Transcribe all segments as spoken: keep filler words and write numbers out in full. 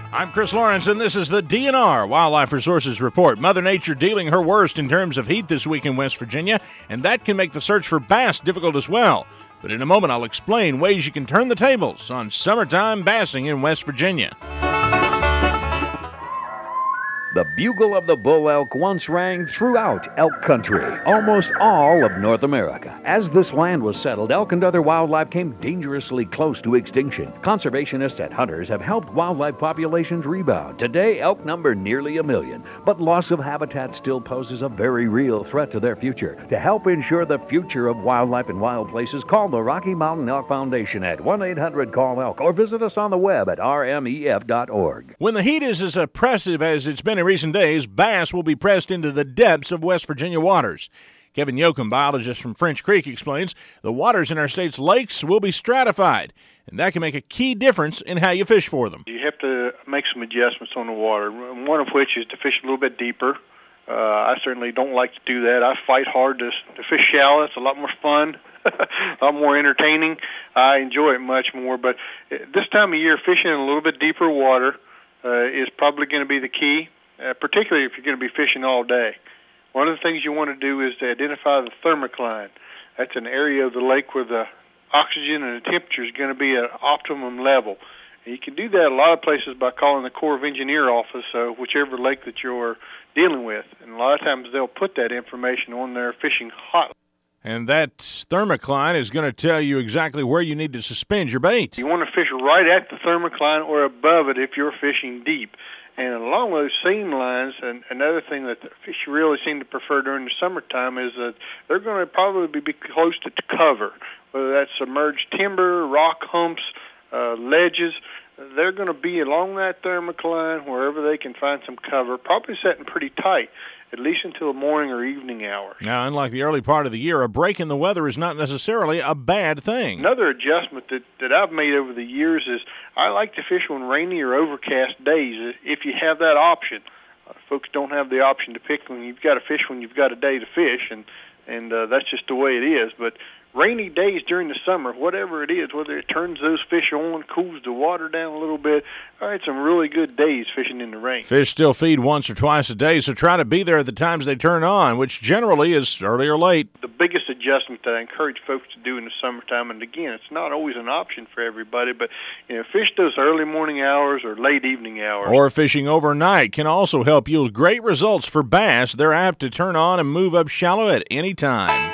I'm Chris Lawrence, and this is the D N R Wildlife Resources Report. Mother Nature dealing her worst in terms of heat this week in West Virginia, and that can make the search for bass difficult as well. But in a moment, I'll explain ways you can turn the tables on summertime bassing in West Virginia. The bugle of the bull elk once rang throughout elk country, almost all of North America. As this land was settled, elk and other wildlife came dangerously close to extinction. Conservationists and hunters have helped wildlife populations rebound. Today, elk number nearly a million, but loss of habitat still poses a very real threat to their future. To help ensure the future of wildlife in wild places, call the Rocky Mountain Elk Foundation at one eight hundred call elk or visit us on the web at r m e f dot org. When the heat is as oppressive as it's been in recent days, bass will be pressed into the depths of West Virginia waters. Kevin Yoakum, biologist from French Creek, explains the waters in our state's lakes will be stratified, and that can make a key difference in how you fish for them. You have to make some adjustments on the water, one of which is to fish a little bit deeper. Uh, I certainly don't like to do that. I fight hard to, to fish shallow. It's a lot more fun, a lot more entertaining. I enjoy it much more, but this time of year, fishing in a little bit deeper water uh, is probably going to be the key. Uh, particularly if you're going to be fishing all day. One of the things you want to do is to identify the thermocline. That's an area of the lake where the oxygen and the temperature is going to be at optimum level. And you can do that a lot of places by calling the Corps of Engineer office, uh, whichever lake that you're dealing with. And a lot of times they'll put that information on their fishing hotline. And that thermocline is going to tell you exactly where you need to suspend your bait. You want to fish right at the thermocline or above it if you're fishing deep. And along those seam lines, and another thing that the fish really seem to prefer during the summertime is that they're going to probably be close to cover, whether that's submerged timber, rock humps, uh, ledges. They're going to be along that thermocline wherever they can find some cover, probably setting pretty tight, at least until morning or evening hours. Now, unlike the early part of the year, a break in the weather is not necessarily a bad thing. Another adjustment that, that I've made over the years is I like to fish on rainy or overcast days if you have that option. Uh, folks don't have the option to pick when you've got to fish when you've got a day to fish, and, and uh, that's just the way it is. But rainy days during the summer, whatever it is, whether it turns those fish on, cools the water down a little bit, all right, some really good days fishing in the rain. Fish still feed once or twice a day, so try to be there at the times they turn on, which generally is early or late. The biggest adjustment that I encourage folks to do in the summertime, and again, it's not always an option for everybody, but you know, fish those early morning hours or late evening hours. Or fishing overnight can also help yield great results for bass. They're apt to turn on and move up shallow at any time.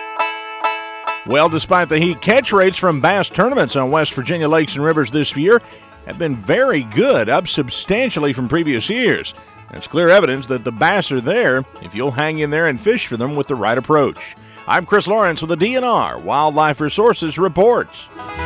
Well, despite the heat, catch rates from bass tournaments on West Virginia lakes and rivers this year have been very good, up substantially from previous years. That's clear evidence that the bass are there if you'll hang in there and fish for them with the right approach. I'm Chris Lawrence with the D N R Wildlife Resources Report.